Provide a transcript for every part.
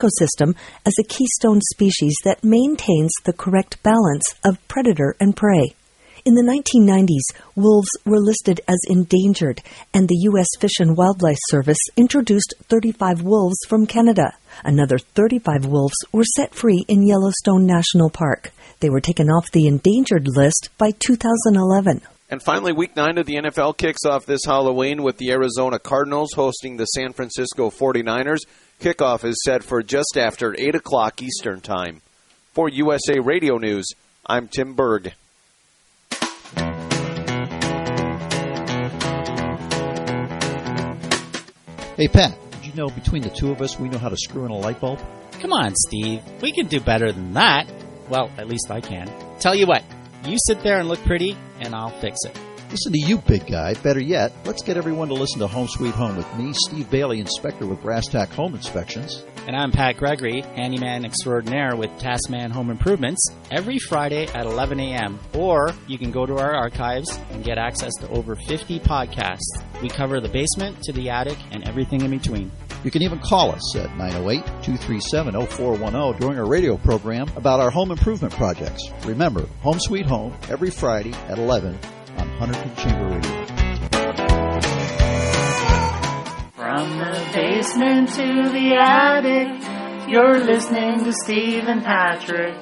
ecosystem as a keystone species that maintains the correct balance of predator and prey. In the 1990s, wolves were listed as endangered, and the U.S. Fish and Wildlife Service introduced 35 wolves from Canada. Another 35 wolves were set free in Yellowstone National Park. They were taken off the endangered list by 2011. And finally, Week 9 of the NFL kicks off this Halloween with the Arizona Cardinals hosting the San Francisco 49ers. Kickoff is set for just after 8 o'clock Eastern Time. For USA Radio News, I'm Tim Berg. Hey, Pat, did you know between the two of us we know how to screw in a light bulb? Come on, Steve. We can do better than that. Well, at least I can. Tell you what, you sit there and look pretty, and I'll fix it. Listen to you, big guy. Better yet, let's get everyone to listen to Home Sweet Home with me, Steve Bailey, inspector with Brass Tack Home Inspections. And I'm Pat Gregory, handyman extraordinaire with Taskman Home Improvements, every Friday at 11 a.m. Or you can go to our archives and get access to over 50 podcasts. We cover the basement to the attic and everything in between. You can even call us at 908-237-0410 during our radio program about our home improvement projects. Remember, Home Sweet Home, every Friday at 11 on Hunterton Chamber Radio. From the basement to the attic, you're listening to Steve and Patrick.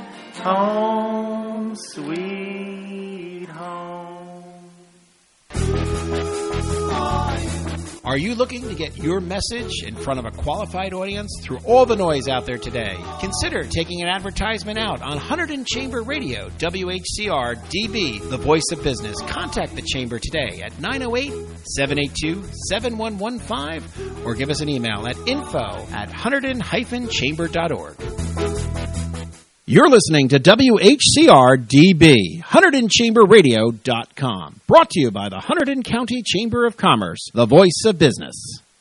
Home Sweet Home. Are you looking to get your message in front of a qualified audience through all the noise out there today? Consider taking an advertisement out on Hunterton Chamber Radio, WHCR DB, the voice of business. Contact the Chamber today at 908-782-7115 or give us an email at info@hunterton-chamber.org. You're listening to WHCR-DB, HuntertonChamberRadio.com. Brought to you by the Hunterdon County Chamber of Commerce, the voice of business.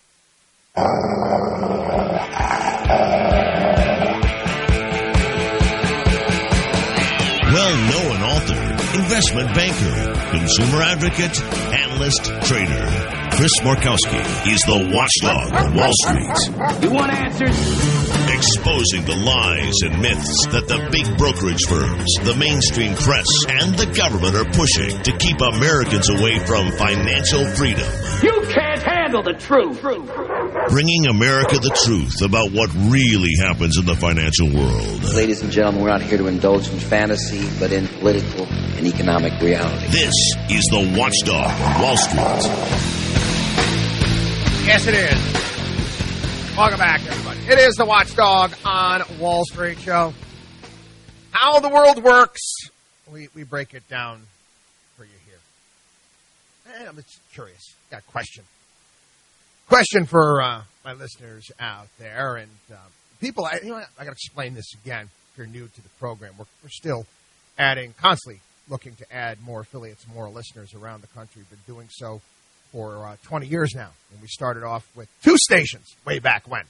Well-known author, investment banker, consumer advocate, analyst, trader. Chris Markowski is the watchdog of Wall Street. You want answers? Exposing the lies and myths that the big brokerage firms, the mainstream press, and the government are pushing to keep Americans away from financial freedom. You can't handle the truth. Bringing America the truth about what really happens in the financial world. Ladies and gentlemen, we're not here to indulge in fantasy, but in political and economic reality. This is the watchdog of Wall Street. Yes, it is. Welcome back, everybody. It is the Watchdog on Wall Street show. How the world works, we break it down for you here. And I'm just curious. Got a question. Question for my listeners out there. And people, I got to explain this again if you're new to the program. We're still constantly looking to add more affiliates, more listeners around the country. We've been doing so for 20 years now. And we started off with 2 stations way back when.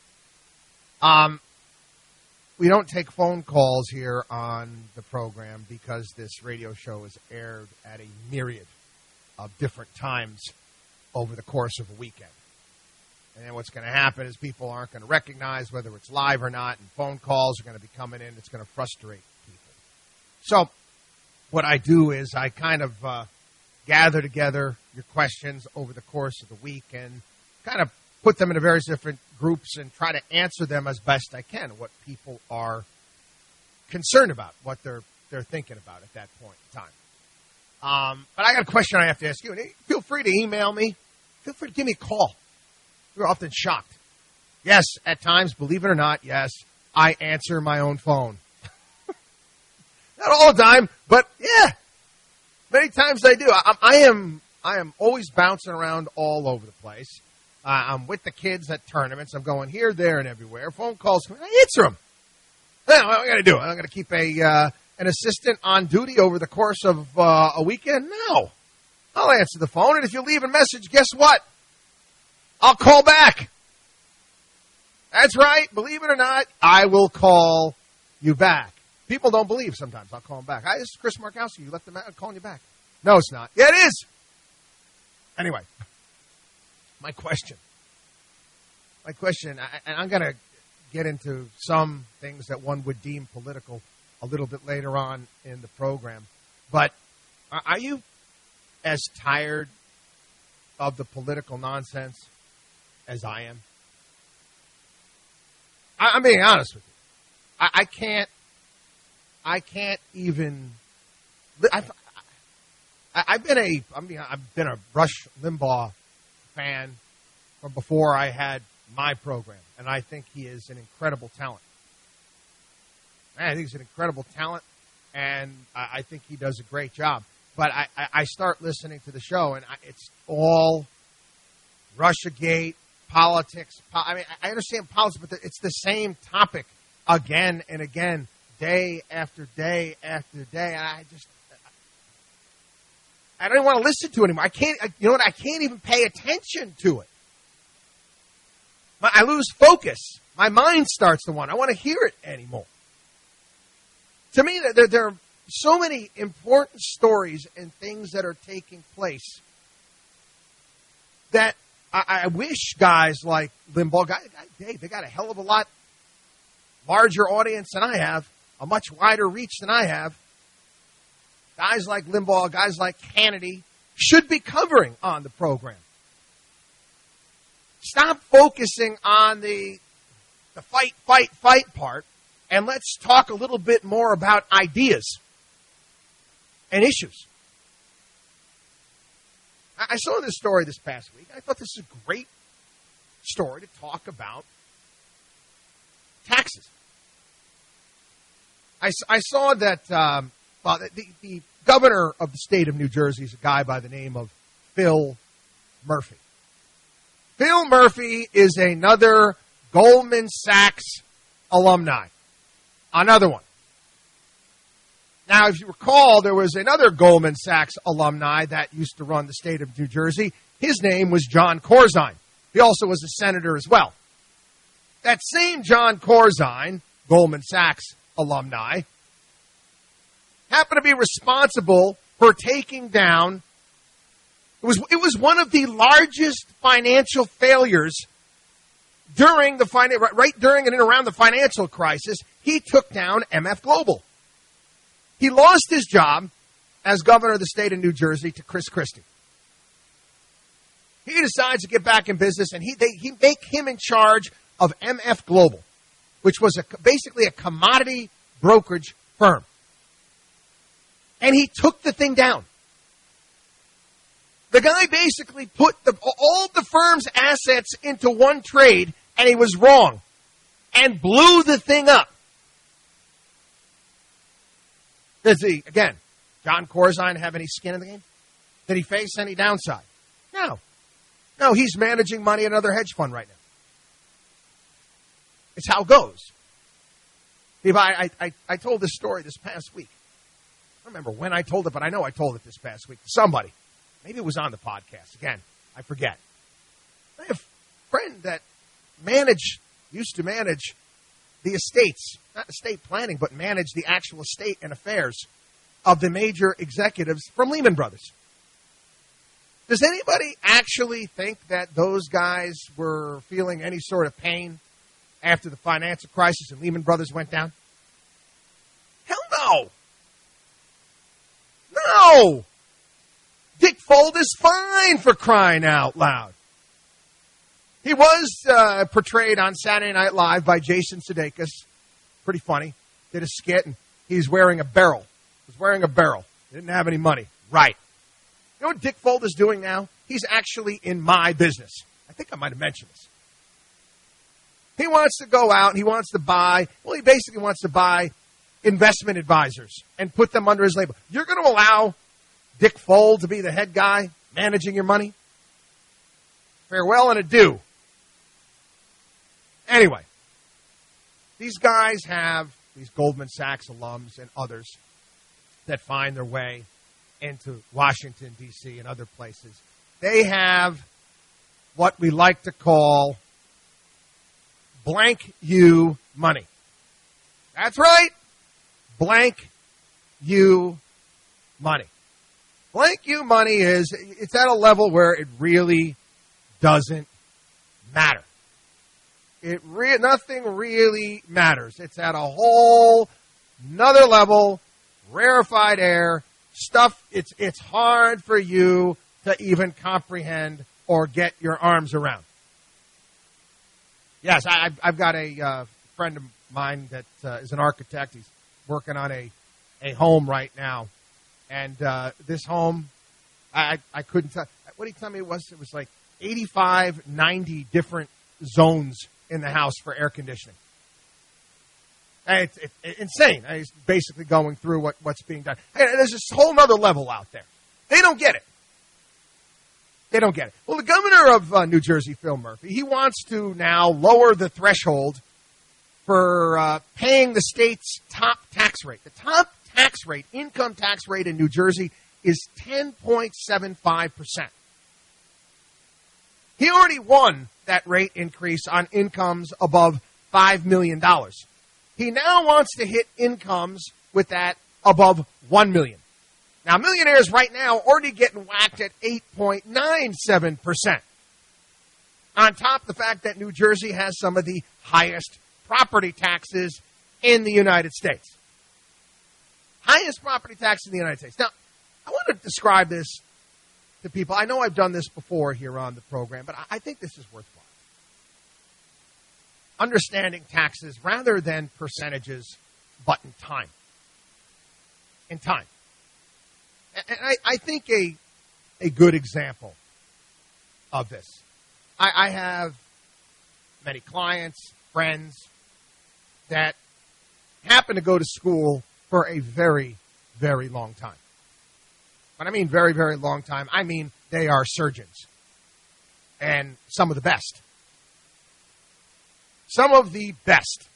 We don't take phone calls here on the program because this radio show is aired at a myriad of different times over the course of a weekend. And then what's going to happen is people aren't going to recognize whether it's live or not, and phone calls are going to be coming in. It's going to frustrate people. So what I do is I kind of gather together your questions over the course of the week and kind of put them into various different groups and try to answer them as best I can, what people are concerned about, what they're thinking about at that point in time. But I got a question I have to ask you. Feel free to email me. Feel free to give me a call. You're often shocked. Yes, at times, believe it or not, yes, I answer my own phone. Not all the time, but yeah, many times I do. I am always bouncing around all over the place. I'm with the kids at tournaments. I'm going here, there, and everywhere. Phone calls come in. I answer them. Now, what am I going to do? I'm going to keep an assistant on duty over the course of a weekend? No. I'll answer the phone, and if you leave a message, guess what? I'll call back. That's right. Believe it or not, I will call you back. People don't believe sometimes. I'll call them back. Hi, this is Chris Markowski. You left them out. I'm calling you back. No, it's not. Yeah, it is. Anyway, my question, and I'm going to get into some things that one would deem political a little bit later on in the program. But are you as tired of the political nonsense as I am? I'm being honest with you. I can't even. I've been a Rush Limbaugh fan from before I had my program, and I think he is an incredible talent. I think he's an incredible talent, and I think he does a great job. But I start listening to the show, and it's all Russiagate, politics. I understand politics, but it's the same topic again and again, day after day after day. And I don't even want to listen to it anymore. I can't. You know what? I can't even pay attention to it. I lose focus. My mind starts to wander. I want to hear it anymore. To me, there are so many important stories and things that are taking place that I wish guys like Limbaugh, they got a hell of a lot larger audience than I have, a much wider reach than I have. Guys like Limbaugh, guys like Hannity should be covering on the program. Stop focusing on the fight part, and let's talk a little bit more about ideas and issues. I saw this story this past week. I thought this is a great story to talk about taxes. I saw that the governor of the state of New Jersey is a guy by the name of Phil Murphy. Phil Murphy is another Goldman Sachs alumni. Another one. Now, if you recall, there was another Goldman Sachs alumni that used to run the state of New Jersey. His name was John Corzine. He also was a senator as well. That same John Corzine, Goldman Sachs alumni, happened to be responsible for taking down, it was one of the largest financial failures during right during and around the financial crisis. He took down MF Global. He lost his job as governor of the state of New Jersey to Chris Christie. He decides to get back in business, and he make him in charge of MF Global, which was basically a commodity brokerage firm. And he took the thing down. The guy basically put all the firm's assets into one trade, and he was wrong, and blew the thing up. Does he, again, John Corzine have any skin in the game? Did he face any downside? No. No, he's managing money in another hedge fund right now. It's how it goes. I told this story this past week. I don't remember when I told it, but I know I told it this past week to somebody. Maybe it was on the podcast. Again, I forget. I have a friend that used to manage the estates, not estate planning, but manage the actual estate and affairs of the major executives from Lehman Brothers. Does anybody actually think that those guys were feeling any sort of pain after the financial crisis and Lehman Brothers went down? Hell no. No. Dick Fold is fine, for crying out loud. He was portrayed on Saturday Night Live by Jason Sudeikis. Pretty funny. Did a skit, and he's wearing a barrel. He was wearing a barrel. He didn't have any money. Right. You know what Dick Fold is doing now? He's actually in my business. I think I might have mentioned this. He wants to go out and he basically wants to buy investment advisors and put them under his label. You're going to allow Dick Fold to be the head guy managing your money? Farewell and adieu. Anyway, these guys have these Goldman Sachs alums and others that find their way into Washington, D.C. and other places. They have what we like to call blank you money. That's right. Blank you money. Blank you money it's at a level where it really doesn't matter. Nothing really matters. It's at a whole another level, rarefied air, stuff it's hard for you to even comprehend or get your arms around. Yes, I've got a friend of mine that is an architect. He's working on a home right now. And this home, I couldn't tell. What did he tell me it was? It was like 85, 90 different zones in the house for air conditioning. And it's insane. He's basically going through what's being done. And there's this whole other level out there. They don't get it. They don't get it. Well, the governor of New Jersey, Phil Murphy, he wants to now lower the threshold for paying the state's top tax rate. The top tax rate, income tax rate in New Jersey is 10.75%. He already won that rate increase on incomes above $5 million. He now wants to hit incomes with that above $1 million. Now, millionaires right now already getting whacked at 8.97%. On top of the fact that New Jersey has some of the highest property taxes in the United States. Highest property tax in the United States. Now, I want to describe this to people. I know I've done this before here on the program, but I think this is worthwhile. Understanding taxes rather than percentages, but in time. In time. And I think a good example of this. I have many clients, friends that happen to go to school for a very, very long time. When I mean very, very long time, I mean they are surgeons. And some of the best. Some of the best.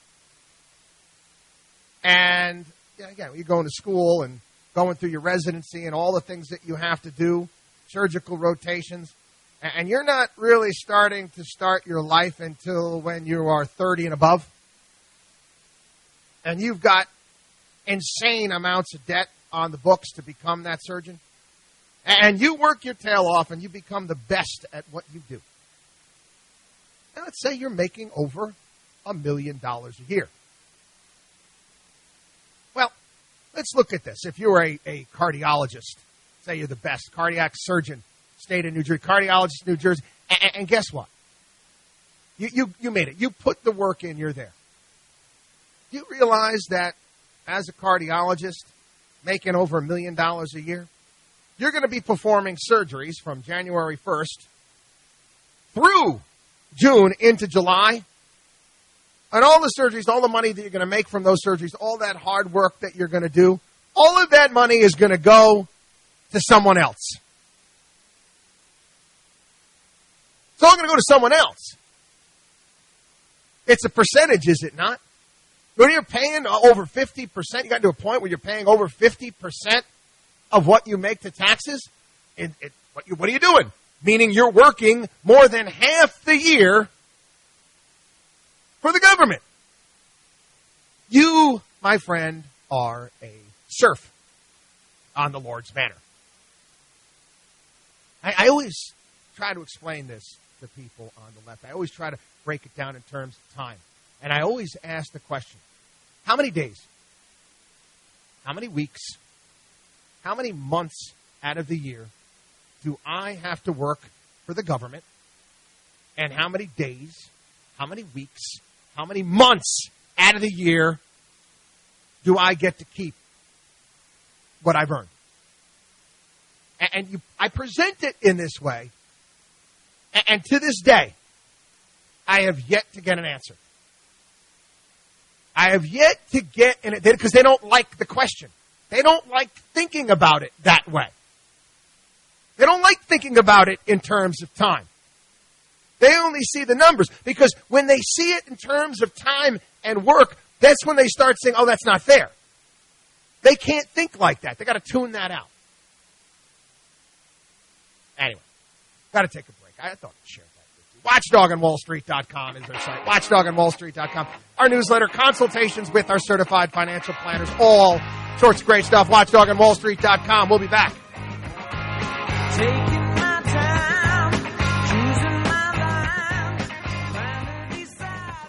And again, you're going to school and going through your residency and all the things that you have to do, surgical rotations, and you're not really starting to start your life until when you are 30 and above. And you've got insane amounts of debt on the books to become that surgeon. And you work your tail off and you become the best at what you do. And let's say you're making over $1 million a year. Well, let's look at this. If you're a cardiologist, say you're the best cardiac surgeon, state of New Jersey, cardiologist, New Jersey, and guess what? You made it. You put the work in, you're there. Do you realize that as a cardiologist, making over $1 million a year, you're going to be performing surgeries from January 1st through June into July. And all the surgeries, all the money that you're going to make from those surgeries, all that hard work that you're going to do, all of that money is going to go to someone else. It's all going to go to someone else. It's a percentage, is it not? When you're paying over 50%, you got to a point where you're paying over 50% of what you make to taxes. What are you doing? Meaning you're working more than half the year for the government. You, my friend, are a serf on the Lord's banner. I always try to explain this to people on the left. I always try to break it down in terms of time. And I always ask the question, how many days, how many weeks, how many months out of the year do I have to work for the government? And how many days, how many weeks, how many months out of the year do I get to keep what I've earned? And I present it in this way. And to this day, I have yet to get an answer. I have yet to get in it because they don't like the question. They don't like thinking about it that way. They don't like thinking about it in terms of time. They only see the numbers because when they see it in terms of time and work, that's when they start saying, oh, that's not fair. They can't think like that. They got to tune that out. Anyway, got to take a break. I thought I'd share that with you. WatchdogOnWallStreet.com is our site. WatchdogOnWallStreet.com. Our newsletter, consultations with our certified financial planners, all sorts of great stuff. WatchdogOnWallStreet.com. We'll be back. Taking my time, choosing my line, trying to decide.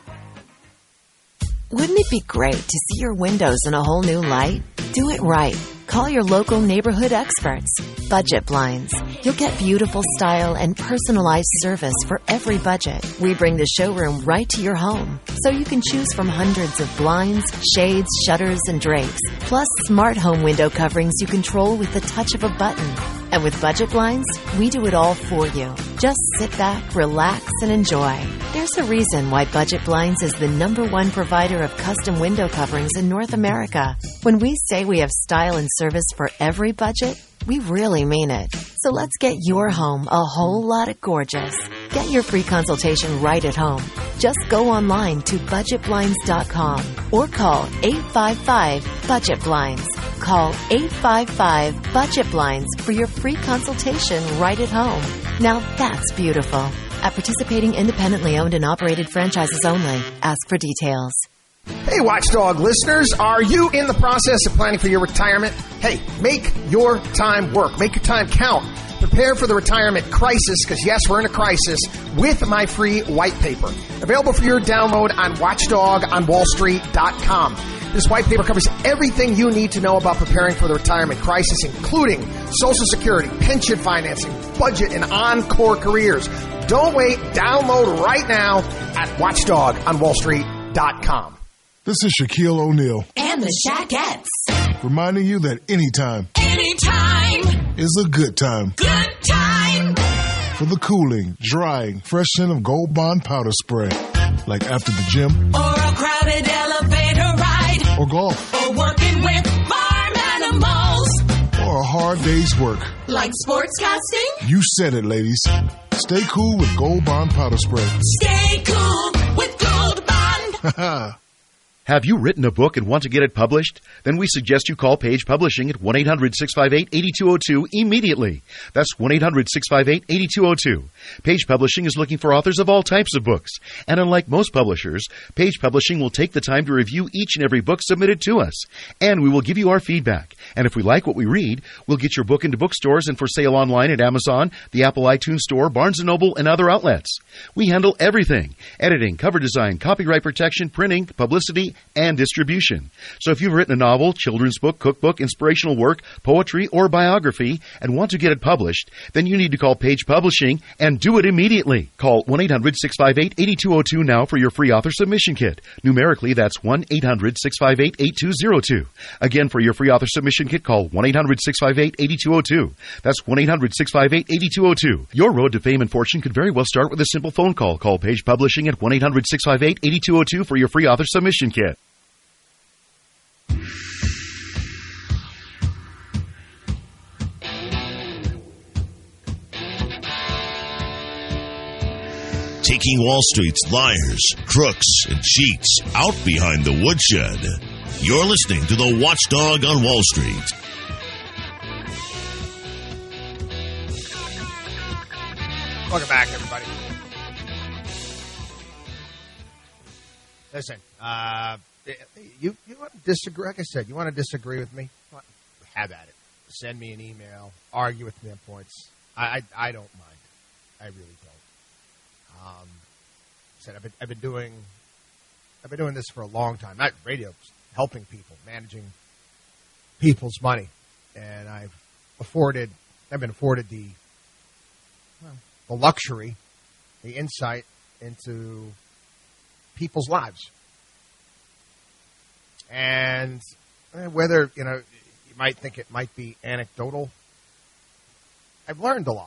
Wouldn't it be great to see your windows in a whole new light? Do it right. Call your local neighborhood experts. Budget Blinds. You'll get beautiful style and personalized service for every budget. We bring the showroom right to your home, so you can choose from hundreds of blinds, shades, shutters, and drapes, plus smart home window coverings you control with the touch of a button. And with Budget Blinds, we do it all for you. Just sit back, relax, and enjoy. There's a reason why Budget Blinds is the #1 provider of custom window coverings in North America. When we say we have style and service for every budget, we really mean it. So let's get your home a whole lot of gorgeous. Get your free consultation right at home. Just go online to budgetblinds.com or call 855-BUDGET-BLINDS. Call 855-BUDGET-BLINDS for your free consultation right at home. Now that's beautiful. At participating independently owned and operated franchises only. Ask for details. Hey, Watchdog listeners, are you in the process of planning for your retirement? Hey, make your time work. Make your time count. Prepare for the retirement crisis, because yes, we're in a crisis, with my free white paper. Available for your download on watchdogonwallstreet.com. This white paper covers everything you need to know about preparing for the retirement crisis, including Social Security, pension financing, budget, and encore careers. Don't wait. Download right now at watchdogonwallstreet.com. This is Shaquille O'Neal. And the Shaquettes. Reminding you that anytime is a good time. Good time. For the cooling, drying, fresh scent of Gold Bond powder spray. Like after the gym. Or a crowded elevator ride. Or golf. Or working with farm animals. Or a hard day's work. Like sportscasting. You said it, ladies. Stay cool with Gold Bond powder spray. Stay cool with Gold Bond. Have you written a book and want to get it published? Then we suggest you call Page Publishing at 1-800-658-8202 immediately. That's 1-800-658-8202. Page Publishing is looking for authors of all types of books. And unlike most publishers, Page Publishing will take the time to review each and every book submitted to us. And we will give you our feedback. And if we like what we read, we'll get your book into bookstores and for sale online at Amazon, the Apple iTunes Store, Barnes & Noble, and other outlets. We handle everything: editing, cover design, copyright protection, printing, publicity, and distribution. So if you've written a novel, children's book, cookbook, inspirational work, poetry, or biography and want to get it published, then you need to call Page Publishing and do it immediately. Call 1-800-658-8202 now for your free author submission kit. Numerically, that's 1-800-658-8202. Again, for your free author submission kit, call 1-800-658-8202. That's 1-800-658-8202. Your road to fame and fortune could very well start with a simple phone call. Call Page Publishing at 1-800-658-8202 for your free author submission kit. Taking Wall Street's liars, crooks, and cheats out behind the woodshed. You're listening to the Watchdog on Wall Street. Welcome back, everybody. Listen, you want to disagree? Like I said, you want to disagree with me? Have at it. Send me an email. Argue with me on points. I don't mind. I really don't. Said I've been doing this for a long time. Not radio, helping people, managing people's money, and I've been afforded the luxury, the insight into people's lives. And whether, you might think it might be anecdotal, I've learned a lot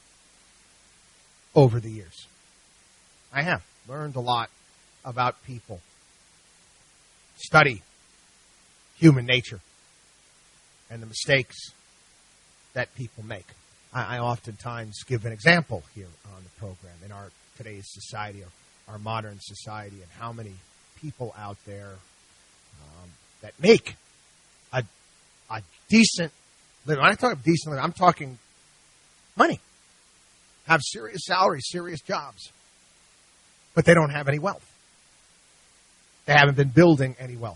over the years. I have learned a lot about people. Study human nature and the mistakes that people make. I oftentimes give an example here on the program in our today's society, our modern society, and how many people out there that make a decent living. When I talk about decent living, I'm talking money. Have serious salaries, serious jobs. But they don't have any wealth. They haven't been building any wealth.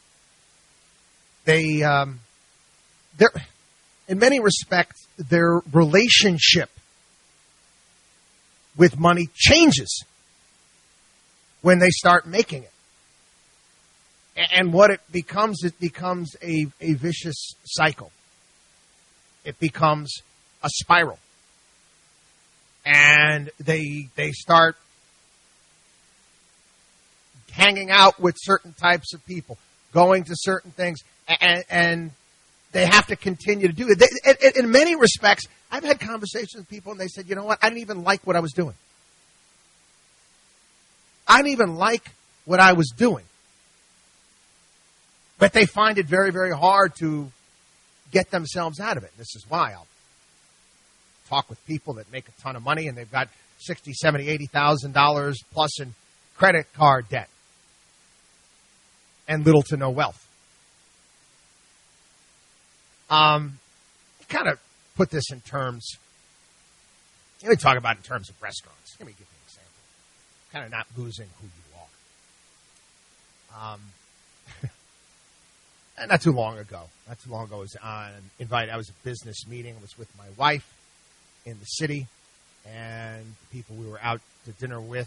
They're, in many respects, their relationship with money changes when they start making it. And what it becomes a vicious cycle. It becomes a spiral. And they start hanging out with certain types of people, going to certain things, and they have to continue to do it. In many respects, I've had conversations with people, and they said, you know what, I didn't even like what I was doing. I didn't even like what I was doing. But they find it very, very hard to get themselves out of it. This is why I'll talk with people that make a ton of money, and they've got $60,000, $70,000, $80,000 plus in credit card debt and little to no wealth. Kind of put this in terms, let me talk about it in terms of restaurants. Let me give you an example. Kind of not losing who you are. Not too long ago, I was invited. I was at a business meeting. I was with my wife in the city, and the people we were out to dinner with,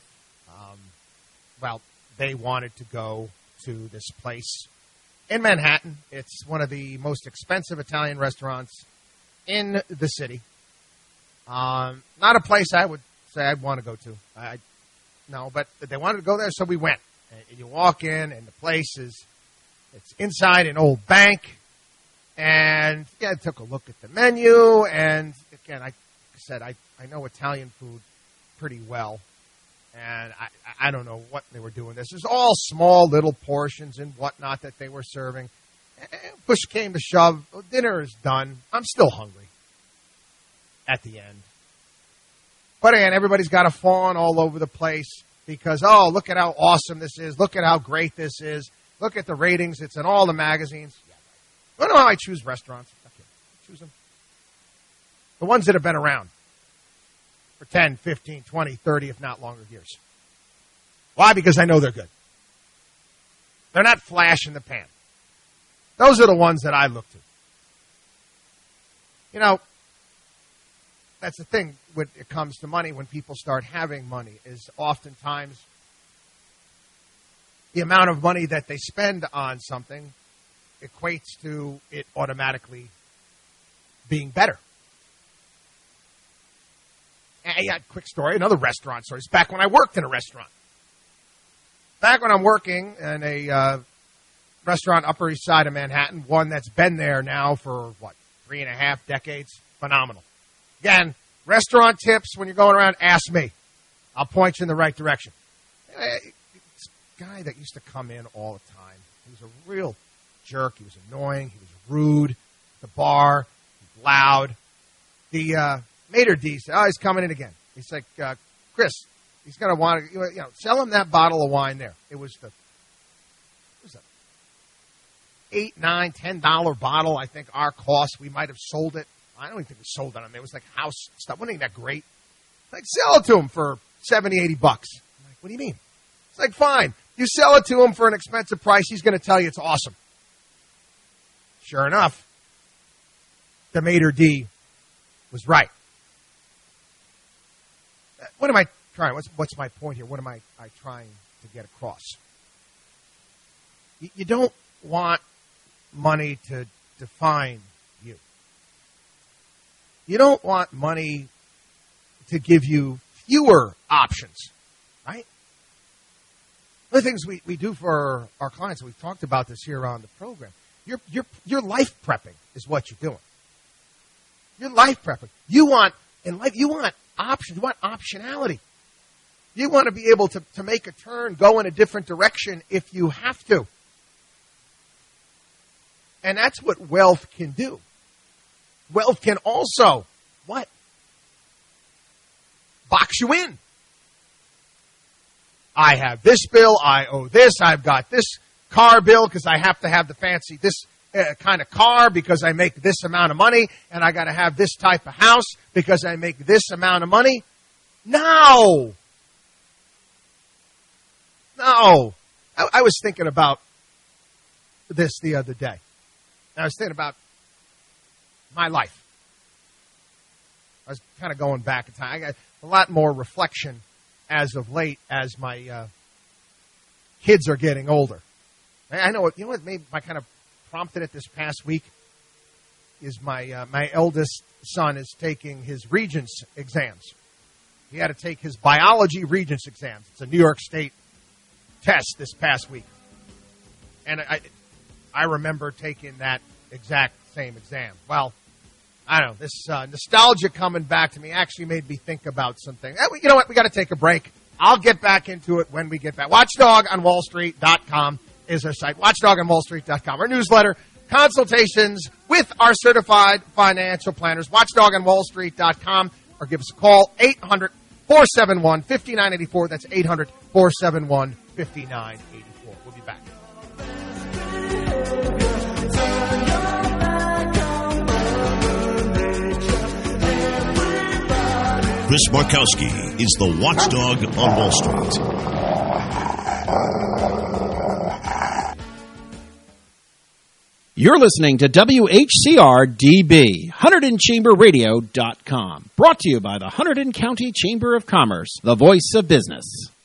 they wanted to go to this place in Manhattan. It's one of the most expensive Italian restaurants in the city. Not a place I would say I'd want to go to. No, but they wanted to go there, so we went. And you walk in, and the place it's inside an old bank. And I took a look at the menu, and again, I said, I know Italian food pretty well, and I don't know what they were doing. This is all small little portions and whatnot that they were serving. Push came to shove. Dinner is done. I'm still hungry at the end. But again, everybody's got a fawn all over the place because, oh, look at how awesome this is. Look at how great this is. Look at the ratings. It's in all the magazines. I don't know how I choose restaurants. I choose them. The ones that have been around for 10, 15, 20, 30, if not longer years. Why? Because I know they're good. They're not flash in the pan. Those are the ones that I look to. You know, that's the thing when it comes to money, when people start having money, is oftentimes the amount of money that they spend on something equates to it automatically being better. And yeah, quick story, another restaurant story. It's back when I worked in a restaurant. Back when I'm working in a restaurant Upper East Side of Manhattan, one that's been there now for, 3.5 decades. Phenomenal. Again, restaurant tips, when you're going around, ask me. I'll point you in the right direction. This guy that used to come in all the time, he was a real jerk. He was annoying. He was rude. The bar, he was loud. The maitre d' said, he's coming in again. He's like, Chris, he's going to want to, sell him that bottle of wine there. It was $8, $9, $10 bottle. I think our cost, we might have sold it. I don't even think we sold it on there. It was like house stuff. Wasn't even that great. Like, sell it to him for $70, $80. I'm like, what do you mean? It's like, fine. You sell it to him for an expensive price, he's going to tell you it's awesome. Sure enough, the maitre d' was right. What am I trying? What's my point here? What am I trying to get across? You don't want money to define you. You don't want money to give you fewer options, right? One of the things we do for our clients, and we've talked about this here on the program, you're life prepping is what you're doing. You're life prepping. You want options. You want optionality. You want to be able to make a turn, go in a different direction if you have to. And that's what wealth can do. Wealth can also, what? Box you in. I have this bill, I owe this, I've got this car bill because I have to have the fancy, this kind of car because I make this amount of money, and I got to have this type of house because I make this amount of money. No. I was thinking about this the other day. I was thinking about my life. I was kind of going back in time. I got a lot more reflection as of late as my kids are getting older. I know what made my kind of prompted it this past week is my eldest son is taking his Regents exams. He had to take his biology Regents exams. It's a New York State test this past week. And I remember taking that exact same exam. Well, I don't know. This nostalgia coming back to me actually made me think about something. You know what? We got to take a break. I'll get back into it when we get back. WatchdogonWallStreet.com is our site. WatchdogonWallStreet.com. Our newsletter, consultations with our certified financial planners. WatchdogonWallStreet.com. Or give us a call, 800-471-5984. That's 800-471-5984. We'll be back. Chris Markowski is the watchdog on Wall Street. You're listening to WHCR-DB, HunterdonChamberRadio.com. Brought to you by the Hunterdon County Chamber of Commerce, the voice of business.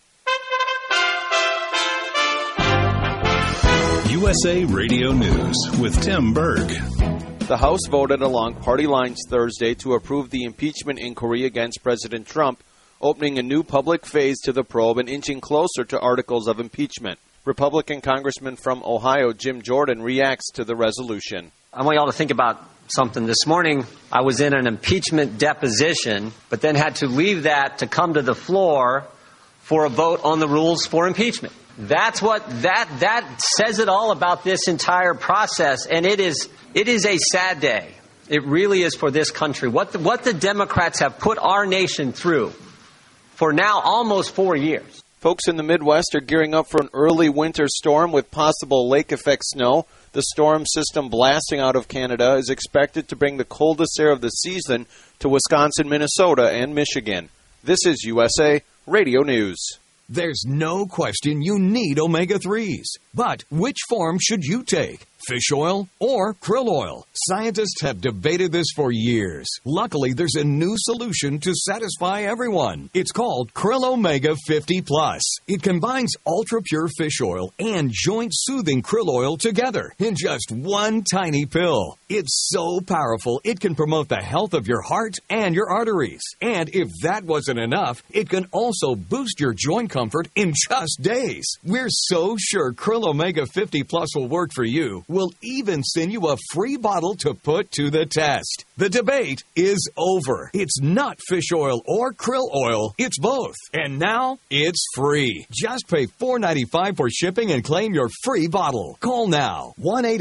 USA Radio News with Tim Berg. The House voted along party lines Thursday to approve the impeachment inquiry against President Trump, opening a new public phase to the probe and inching closer to articles of impeachment. Republican Congressman from Ohio, Jim Jordan, reacts to the resolution. I want you all to think about something. This morning, I was in an impeachment deposition, but then had to leave that to come to the floor for a vote on the rules for impeachment. That's what that says it all about this entire process, and it is a sad day. It really is for this country. What the Democrats have put our nation through for now almost 4 years. Folks in the Midwest are gearing up for an early winter storm with possible lake effect snow. The storm system blasting out of Canada is expected to bring the coldest air of the season to Wisconsin, Minnesota, and Michigan. This is USA Radio News. There's no question you need omega-3s. But which form should you take? Fish oil or krill oil? Scientists have debated this for years. Luckily, there's a new solution to satisfy everyone. It's called Krill Omega 50 Plus. It combines ultra-pure fish oil and joint-soothing krill oil together in just one tiny pill. It's so powerful, it can promote the health of your heart and your arteries. And if that wasn't enough, it can also boost your joint comfort in just days. We're so sure Krill Omega 50 Plus will work for you. We'll even send you a free bottle to put to the test. The debate is over. It's not fish oil or krill oil. It's both. And now it's free. Just pay $4.95 for shipping and claim your free bottle. Call now.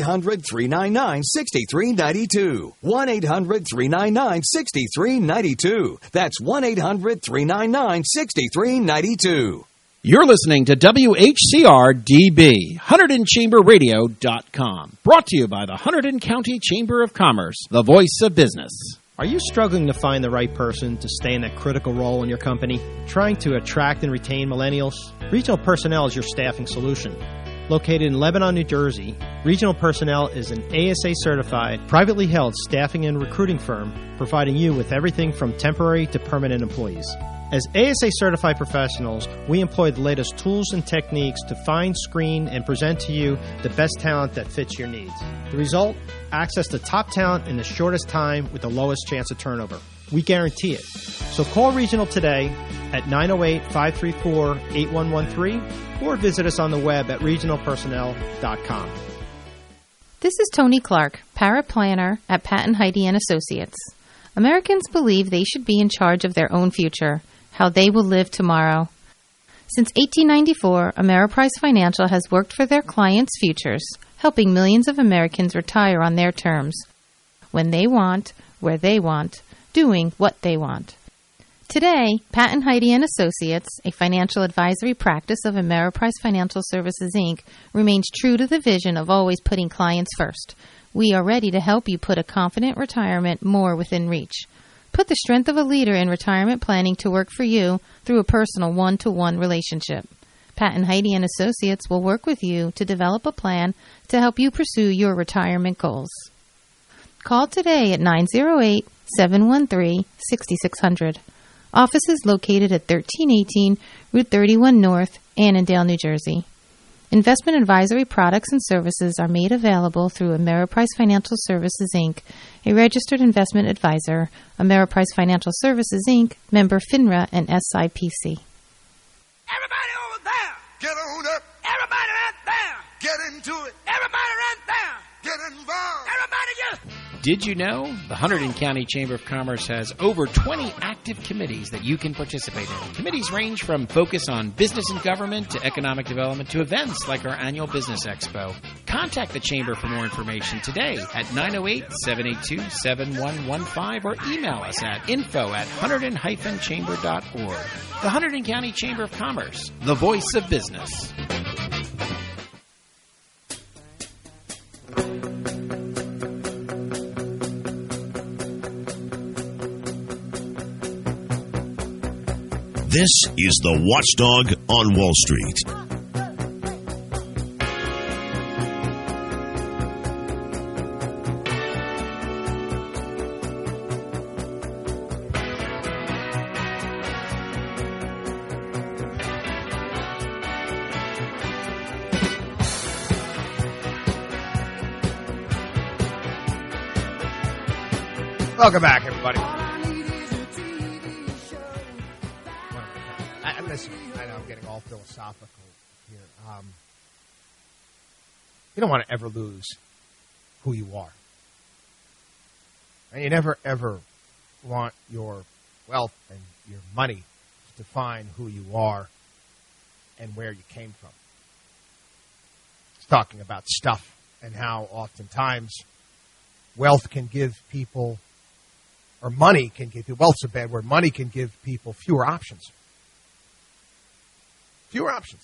1-800-399-6392. 1-800-399-6392. That's 1-800-399-6392. You're listening to WHCR-DB, HunterdonChamberRadio.com. Brought to you by the Hunterdon County Chamber of Commerce, the voice of business. Are you struggling to find the right person to stay in that critical role in your company? Trying to attract and retain millennials? Regional Personnel is your staffing solution. Located in Lebanon, New Jersey, Regional Personnel is an ASA-certified, privately held staffing and recruiting firm providing you with everything from temporary to permanent employees. As ASA-certified professionals, we employ the latest tools and techniques to find, screen, and present to you the best talent that fits your needs. The result? Access to top talent in the shortest time with the lowest chance of turnover. We guarantee it. So call Regional today at 908-534-8113 or visit us on the web at regionalpersonnel.com. This is Tony Clark, paraplanner at Patton Heidi & Associates. Americans believe they should be in charge of their own future, how they will live tomorrow. Since 1894, Ameriprise Financial has worked for their clients' futures, helping millions of Americans retire on their terms, when they want, where they want, doing what they want. Today, Patton Heidi & Associates, a financial advisory practice of Ameriprise Financial Services, Inc., remains true to the vision of always putting clients first. We are ready to help you put a confident retirement more within reach. Put the strength of a leader in retirement planning to work for you through a personal one-to-one relationship. Patton Heidi & Associates will work with you to develop a plan to help you pursue your retirement goals. Call today at 908-713-6600. Office is located at 1318 Route 31 North, Annandale, New Jersey. Investment advisory products and services are made available through Ameriprise Financial Services, Inc., a registered investment advisor. Ameriprise Financial Services, Inc., member FINRA and SIPC. Everybody over there, get on up. Everybody right there, get into it. Everybody right there, get involved. Everybody just... Did you know the Hunterdon County Chamber of Commerce has over 20 active committees that you can participate in? Committees range from focus on business and government to economic development to events like our annual Business Expo. Contact the Chamber for more information today at 908-782-7115 or email us at info@hunterdon-chamber.org. The Hunterdon County Chamber of Commerce, the voice of business. This is the Watchdog on Wall Street. Welcome back, everybody. Listen, I know I'm getting all philosophical here. You don't want to ever lose who you are. And you never, ever want your wealth and your money to define who you are and where you came from. It's talking about stuff and how oftentimes wealth can give people, or money can give you, wealth's a bad word, money can give people fewer options. Fewer options.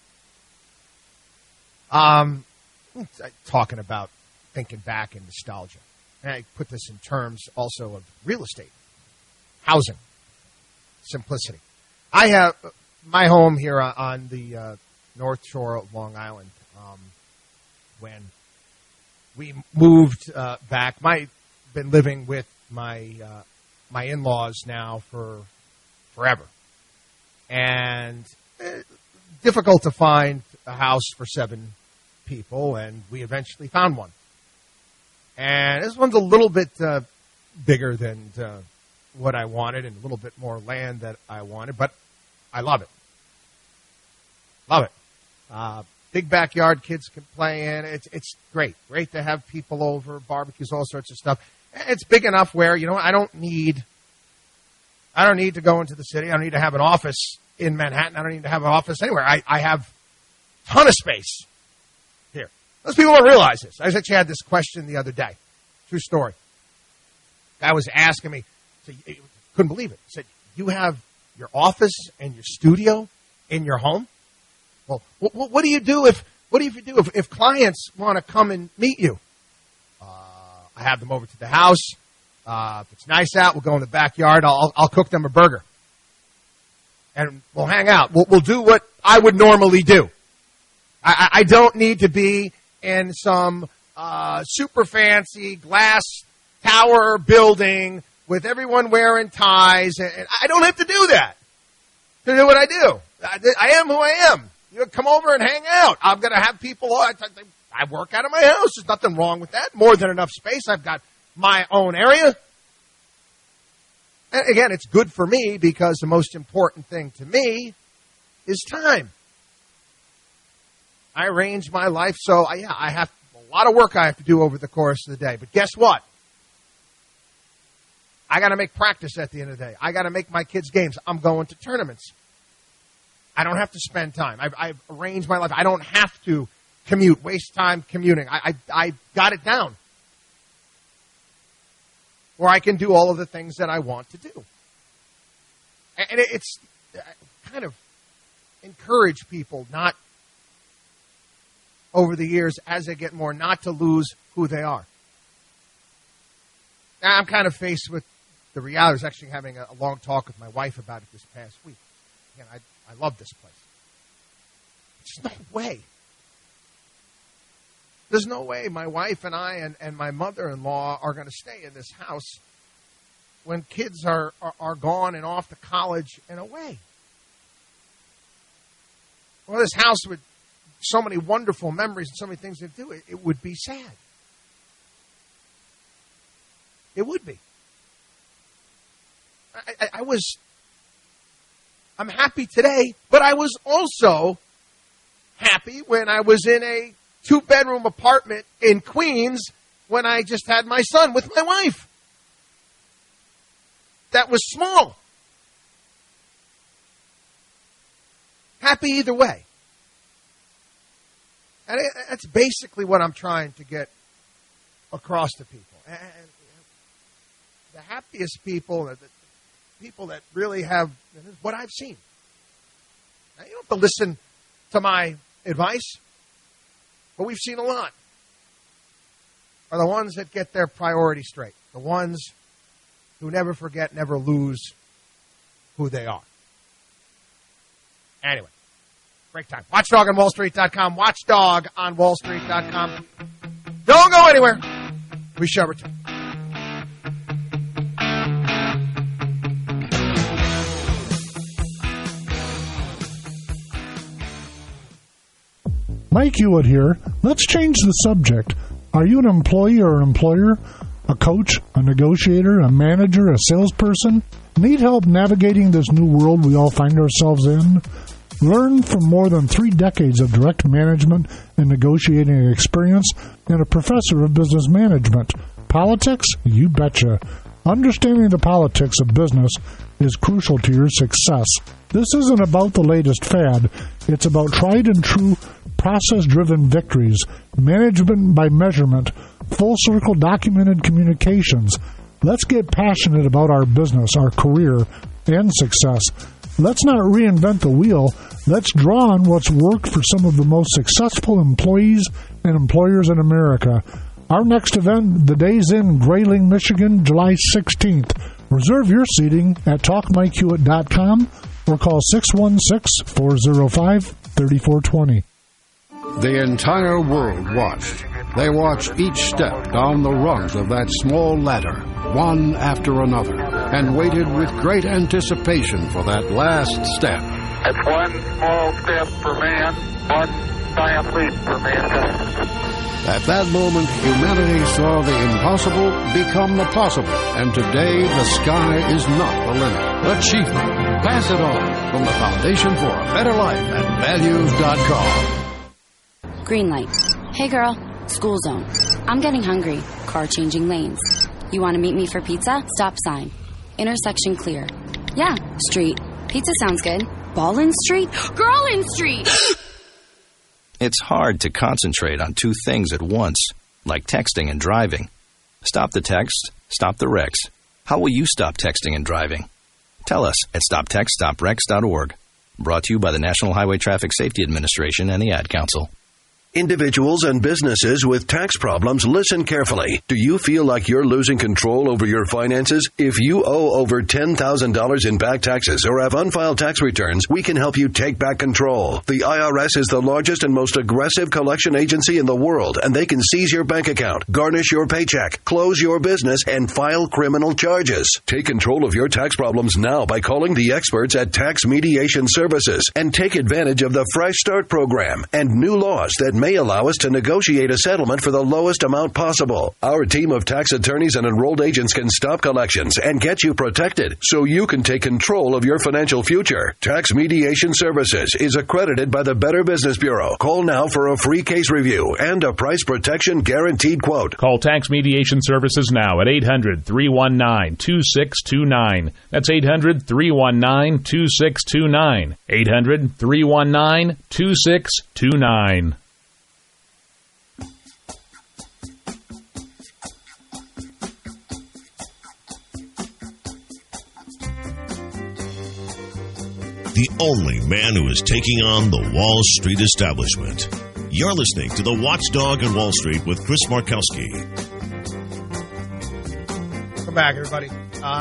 Talking about thinking back in nostalgia. And I put this in terms also of real estate, housing, simplicity. I have my home here on the North Shore of Long Island. When we moved back, been living with my in-laws now for forever, and difficult to find a house for 7 people, and we eventually found one. And this one's a little bit bigger than what I wanted, and a little bit more land that I wanted, but I love it. Love it. Big backyard, kids can play in. It's great. Great to have people over, barbecues, all sorts of stuff. It's big enough where, I don't need to go into the city. I don't need to have an office in Manhattan. I don't need to have an office anywhere. I have a ton of space here. Most people don't realize this. I actually had this question the other day. True story. Guy was asking me, couldn't believe it. He said, you have your office and your studio in your home? Well, what do you do if clients want to come and meet you? I have them over to the house. If it's nice out, we'll go in the backyard. I'll cook them a burger. And we'll hang out. We'll do what I would normally do. I don't need to be in some super fancy glass tower building with everyone wearing ties. And I don't have to do that to do what I do. I am who I am. You come over and hang out. I'm going to have people. I work out of my house. There's nothing wrong with that. More than enough space. I've got my own area. And again, it's good for me because the most important thing to me is time. I arrange my life so I have a lot of work I have to do over the course of the day. But guess what? I got to make practice at the end of the day. I got to make my kids' games. I'm going to tournaments. I don't have to spend time. I've arranged my life. I don't have to commute, waste time commuting. I got it down. Where I can do all of the things that I want to do. And it's kind of encourage people not, over the years, as they get more, not to lose who they are. Now, I'm kind of faced with the reality. I was actually having a long talk with my wife about it this past week. Again, I love this place. There's no way. There's no way my wife and I and my mother-in-law are going to stay in this house when kids are gone and off to college and away. Well, this house would so many wonderful memories and so many things to do, it would be sad. It would be. I'm happy today, but I was also happy when I was in a 2-bedroom apartment in Queens when I just had my son with my wife. That was small. Happy either way. And that's basically what I'm trying to get across to people. And the happiest people, the people that really have what I've seen. Now, you don't have to listen to my advice, but we've seen a lot, are the ones that get their priorities straight. The ones who never forget, never lose who they are. Anyway, break time. Watchdog on WallStreet.com. Watchdog on WallStreet.com. Don't go anywhere. We shall return. Mike Hewitt here. Let's change the subject. Are you an employee or an employer? A coach, a negotiator, a manager, a salesperson? Need help navigating this new world we all find ourselves in? Learn from more than 3 decades of direct management and negotiating experience and a professor of business management. Politics? You betcha. Understanding the politics of business is crucial to your success. This isn't about the latest fad. It's about tried and true process-driven victories, management by measurement, full-circle documented communications. Let's get passionate about our business, our career, and success. Let's not reinvent the wheel. Let's draw on what's worked for some of the most successful employees and employers in America. Our next event, The Days Inn, Grayling, Michigan, July 16th. Reserve your seating at talkmikehewitt.com or call 616-405-3420. The entire world watched. They watched each step down the rungs of that small ladder, one after another, and waited with great anticipation for that last step. It's one small step for man, one giant leap for mankind. At that moment, humanity saw the impossible become the possible, and today the sky is not the limit. Achievement. Pass it on from the Foundation for a Better Life at values.com. Green light. Hey girl, school zone. I'm getting hungry. Car changing lanes. You want to meet me for pizza? Stop sign. Intersection clear. Yeah, street. Pizza sounds good. Ballin Street? Girlin Street! It's hard to concentrate on 2 things at once, like texting and driving. Stop the text, stop the wrecks. How will you stop texting and driving? Tell us at stoptextstopwrecks.org. Brought to you by the National Highway Traffic Safety Administration and the Ad Council. Individuals and businesses with tax problems, listen carefully. Do you feel like you're losing control over your finances? If you owe over $10,000 in back taxes or have unfiled tax returns, we can help you take back control. The IRS is the largest and most aggressive collection agency in the world, and they can seize your bank account, garnish your paycheck, close your business, and file criminal charges. Take control of your tax problems now by calling the experts at Tax Mediation Services and take advantage of the Fresh Start program and new laws that may allow us to negotiate a settlement for the lowest amount possible. Our team of tax attorneys and enrolled agents can stop collections and get you protected so you can take control of your financial future. Tax Mediation Services is accredited by the Better Business Bureau. Call now for a free case review and a price protection guaranteed quote. Call Tax Mediation Services now at 800-319-2629. That's 800-319-2629. 800-319-2629. The only man who is taking on the Wall Street establishment. You're listening to the Watchdog on Wall Street with Chris Markowski. Welcome back, everybody.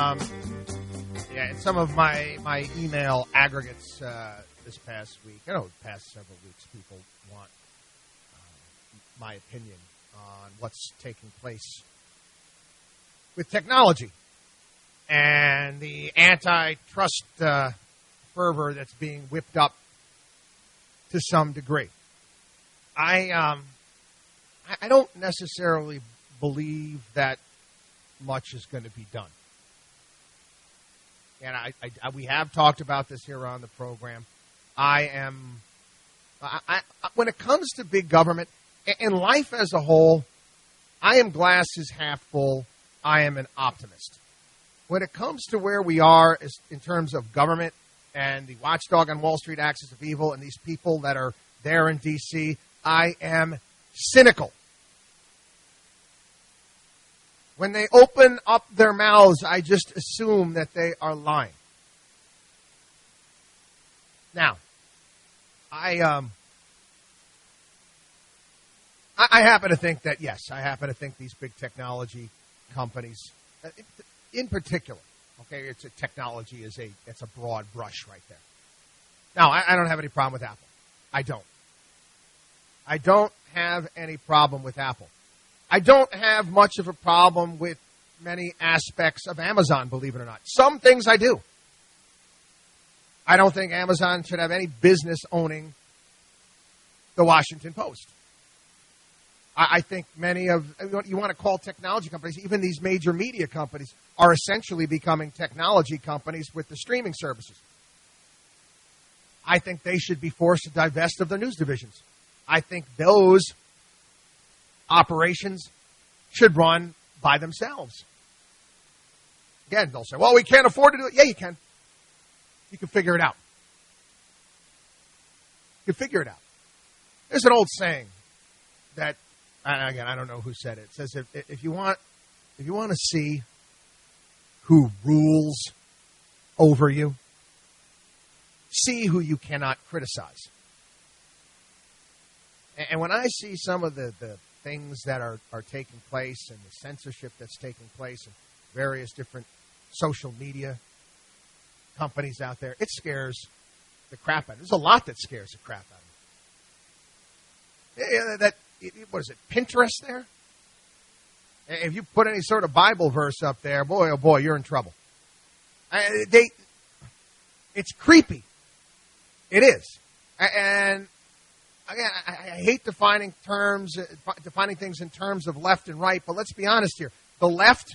In some of my email aggregates this past week, the past several weeks, people want my opinion on what's taking place with technology and the antitrust fervor that's being whipped up to some degree. I don't necessarily believe that much is going to be done. And we have talked about this here on the program. When it comes to big government and life as a whole, I am glass is half full. I am an optimist. When it comes to where we are in terms of government and the watchdog on Wall Street axis of evil and these people that are there in D.C., I am cynical. When they open up their mouths, I just assume that they are lying. Now, I happen to think that, yes, I happen to think these big technology companies, in particular, okay, technology it's a broad brush right there. Now, I don't have any problem with Apple. I don't have any problem with Apple. I don't have much of a problem with many aspects of Amazon, believe it or not. Some things I do. I don't think Amazon should have any business owning the Washington Post. I think many of what you want to call technology companies, even these major media companies, are essentially becoming technology companies with the streaming services. I think they should be forced to divest of their news divisions. I think those operations should run by themselves. Again, they'll say, well, we can't afford to do it. Yeah, you can. You can figure it out. You can figure it out. There's an old saying that, again, I don't know who said it. It says if you want to see who rules over you, see who you cannot criticize. And when I see some of the things that are taking place and the censorship that's taking place in various different social media companies out there, it scares the crap out of me. There's a lot that scares the crap out of me. What is it, Pinterest there? If you put any sort of Bible verse up there, boy, oh boy, you're in trouble. It's creepy. It is. And again, I hate defining things in terms of left and right, but let's be honest here. The left,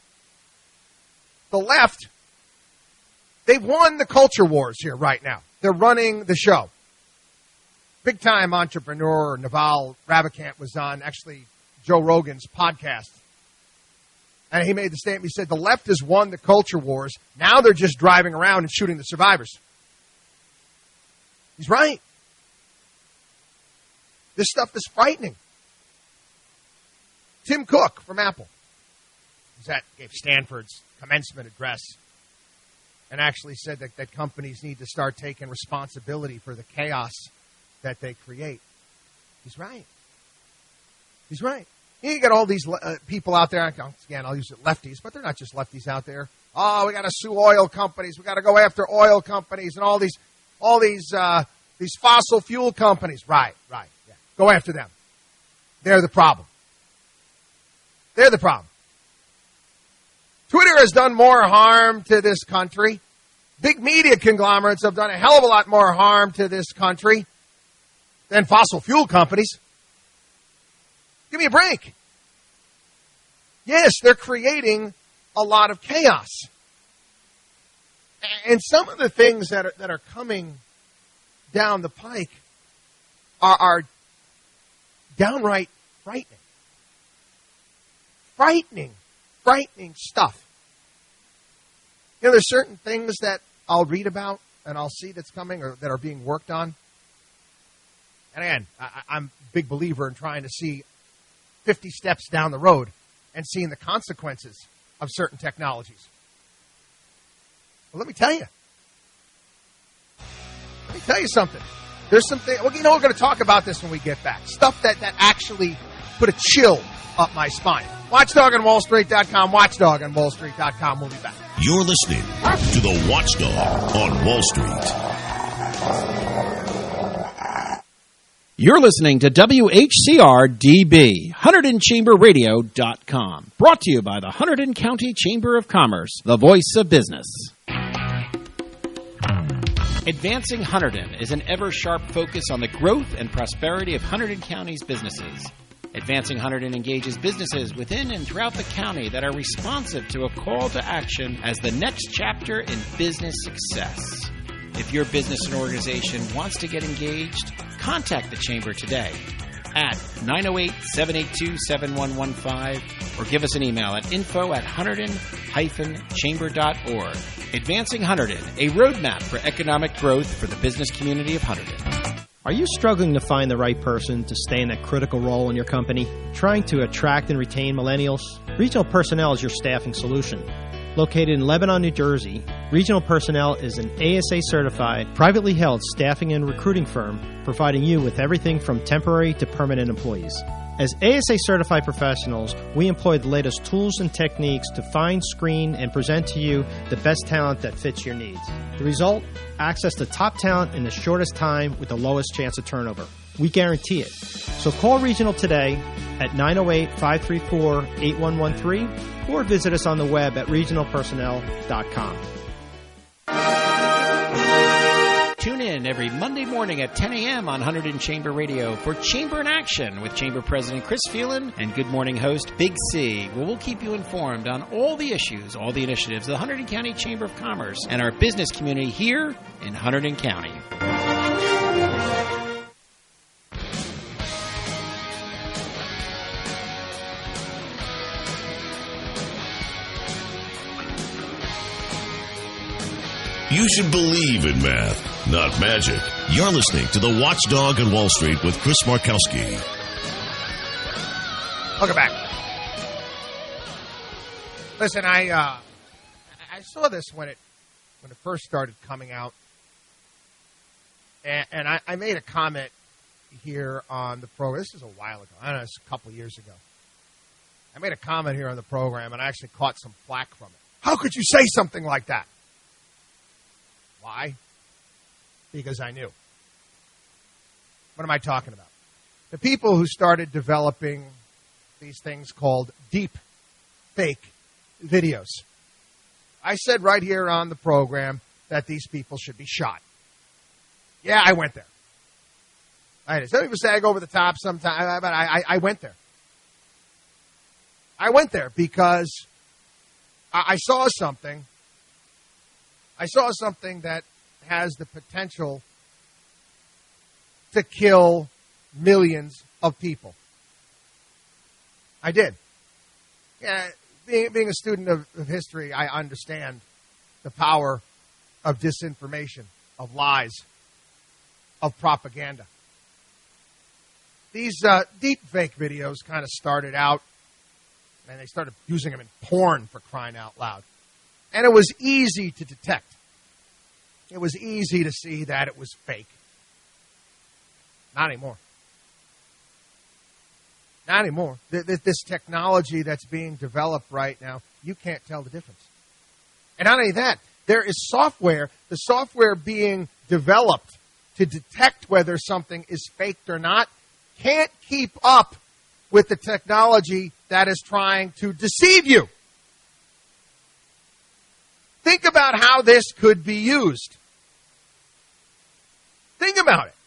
they've won the culture wars here right now. They're running the show. Big-time entrepreneur Naval Ravikant was on, actually, Joe Rogan's podcast. And he made the statement, he said, the left has won the culture wars. Now they're just driving around and shooting the survivors. He's right. This stuff is frightening. Tim Cook from Apple gave Stanford's commencement address and actually said that companies need to start taking responsibility for the chaos that they create. He's right. He's right. You got all these people out there, again, I'll use it lefties, but they're not just lefties out there. Oh, we got to sue oil companies. We got to go after oil companies and all these fossil fuel companies. Right. Yeah. Go after them. They're the problem. They're the problem. Twitter has done more harm to this country. Big media conglomerates have done a hell of a lot more harm to this country than fossil fuel companies. Give me a break. Yes, they're creating a lot of chaos. And some of the things that are coming down the pike are downright frightening. Frightening stuff. You know, there's certain things that I'll read about and I'll see that's coming or that are being worked on. And again, I'm a big believer in trying to see 50 steps down the road and seeing the consequences of certain technologies. Well, let me tell you something. There's something, well, you know, we're going to talk about this when we get back. Stuff that actually put a chill up my spine. WatchdogOnWallStreet.com, WatchdogOnWallStreet.com. We'll be back. You're listening to the Watchdog on Wall Street. You're listening to WHCR-DB, HunterdonChamberRadio.com. Brought to you by the Hunterdon County Chamber of Commerce, the voice of business. Advancing Hunterdon is an ever-sharp focus on the growth and prosperity of Hunterdon County's businesses. Advancing Hunterdon engages businesses within and throughout the county that are responsive to a call to action as the next chapter in business success. If your business and organization wants to get engaged, contact the Chamber today at 908-782-7115 or give us an email at info@hunterdon-chamber.org. Advancing Hunterdon, a roadmap for economic growth for the business community of Hunterdon. Are you struggling to find the right person to stay in that critical role in your company? Trying to attract and retain millennials? Regional Personnel is your staffing solution. Located in Lebanon, New Jersey, Regional Personnel is an ASA-certified, privately held staffing and recruiting firm providing you with everything from temporary to permanent employees. As ASA-certified professionals, we employ the latest tools and techniques to find, screen, and present to you the best talent that fits your needs. The result? Access to top talent in the shortest time with the lowest chance of turnover. We guarantee it. So call Regional today at 908-534-8113 or visit us on the web at regionalpersonnel.com. Tune in every Monday morning at 10 a.m. on Hunterdon Chamber Radio for Chamber in Action with Chamber President Chris Phelan and Good Morning host Big C, where we'll keep you informed on all the issues, all the initiatives of the Hunterdon County Chamber of Commerce and our business community here in Hunterdon County. You should believe in math, not magic. You're listening to The Watchdog on Wall Street with Chris Markowski. Welcome back. Listen, I saw this when it first started coming out, and I made a comment here on the program. This is a while ago. I don't know, it's a couple years ago. I made a comment here on the program, and I actually caught some flack from it. How could you say something like that? Why? Because I knew. What am I talking about? The people who started developing these things called deep fake videos. I said right here on the program that these people should be shot. Yeah, I went there. Some people say I go over the top sometimes, but I went there. I went there because I saw something. I saw something that has the potential to kill millions of people. I did. Yeah, being a student of history, I understand the power of disinformation, of lies, of propaganda. These deep fake videos kind of started out, and they started using them in porn, for crying out loud. And it was easy to detect. It was easy to see that it was fake. Not anymore. Not anymore. This technology that's being developed right now, you can't tell the difference. And not only that, there is software, the software being developed to detect whether something is faked or not, can't keep up with the technology that is trying to deceive you. Think about how this could be used. Think about it.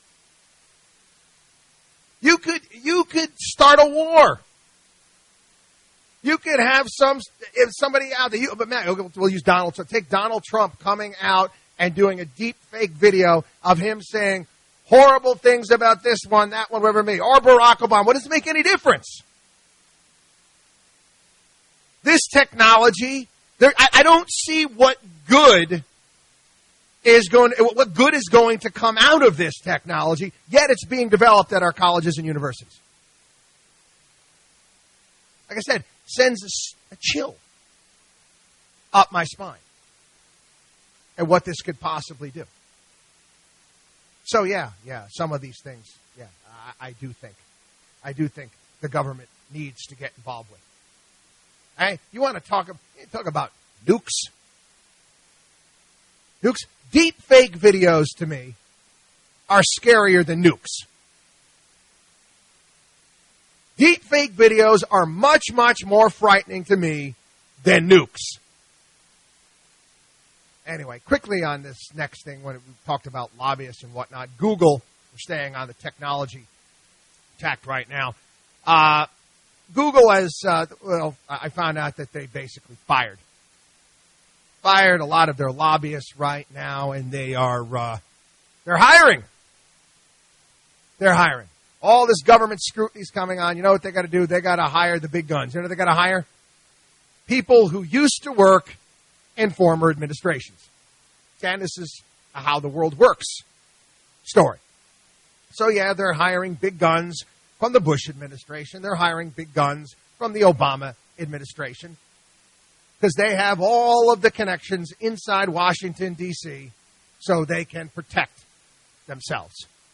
You could start a war. You could have somebody out there. But man, we'll use Donald Trump. Take Donald Trump coming out and doing a deep fake video of him saying horrible things about this one, that one, whatever it may be, or Barack Obama. What does it make any difference? This technology, I don't see what good is going to come out of this technology, yet it's being developed at our colleges and universities. Like I said, sends a chill up my spine at what this could possibly do. So yeah, some of these things, I do think the government needs to get involved with. Hey, you want to talk about nukes? Nukes? Deep fake videos to me are scarier than nukes. Deep fake videos are much, much more frightening to me than nukes. Anyway, quickly on this next thing, when we talked about lobbyists and whatnot, Google, we're staying on the technology tact right now. Google has, I found out that they basically fired a lot of their lobbyists right now, and they're hiring. They're hiring. All this government scrutiny is coming on. You know what they got to do? They got to hire the big guns. You know what they got to hire? People who used to work in former administrations. And this is how the world works story. So, yeah, they're hiring big guns from the Bush administration. They're hiring big guns from the Obama administration because they have all of the connections inside Washington, D.C., so they can protect themselves.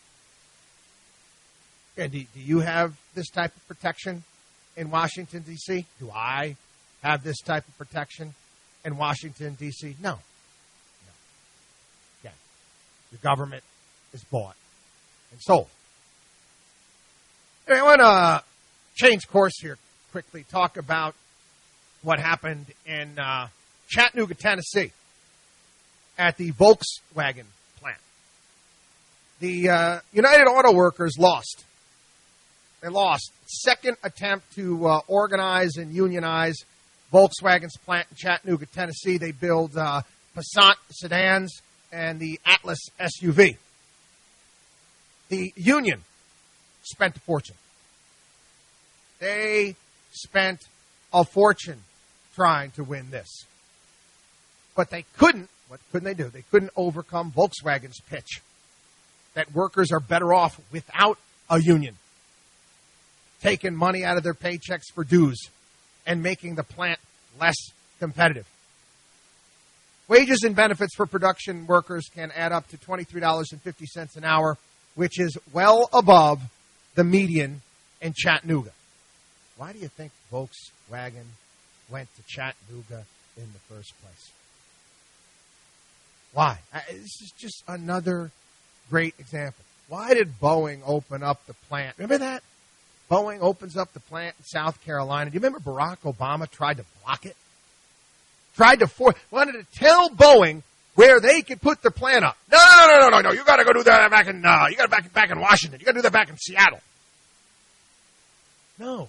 And do you have this type of protection in Washington, D.C.? Do I have this type of protection in Washington, D.C.? No. Again, the government is bought and sold. Anyway, I want to change course here quickly, talk about what happened in Chattanooga, Tennessee at the Volkswagen plant. The United Auto Workers lost. They lost. Second attempt to organize and unionize Volkswagen's plant in Chattanooga, Tennessee. They build Passat sedans and the Atlas SUV. The union spent a fortune. They spent a fortune trying to win this. But they couldn't. What couldn't they do? They couldn't overcome Volkswagen's pitch that workers are better off without a union, taking money out of their paychecks for dues and making the plant less competitive. Wages and benefits for production workers can add up to $23.50 an hour, which is well above the median in Chattanooga. Why do you think Volkswagen went to Chattanooga in the first place? Why? This is just another great example. Why did Boeing open up the plant? Remember that? Boeing opens up the plant in South Carolina. Do you remember Barack Obama tried to block it? Wanted to tell Boeing where they could put their plant up. No. You got to go do that back in. You got to back in Washington. You got to do that back in Seattle. No.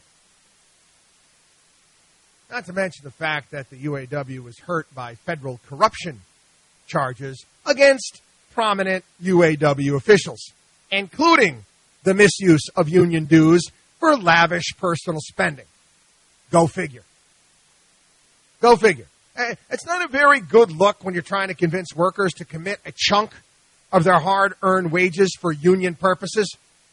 Not to mention the fact that the UAW was hurt by federal corruption charges against prominent UAW officials, including the misuse of union dues for lavish personal spending. Go figure. Go figure. It's not a very good look when you're trying to convince workers to commit a chunk of their hard-earned wages for union purposes.